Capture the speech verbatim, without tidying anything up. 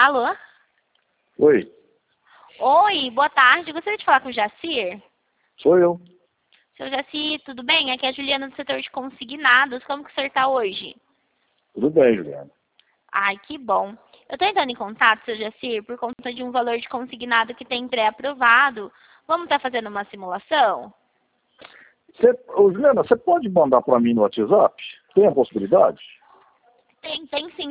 Alô? Oi, Oi, boa tarde. Gostaria de falar com o Jacir. sou eu. Seu Jacir, tudo bem? Aqui é a Juliana do setor de consignados. Como que o senhor está hoje? Tudo bem, Juliana. Ai, que bom. Eu estou entrando em contato, seu Jacir, por conta de um valor de consignado que tem pré-aprovado. Vamos estar fazendo uma simulação? Você, ô, Juliana, você pode mandar para mim no WhatsApp? Tem a possibilidade? Tem, tem sim.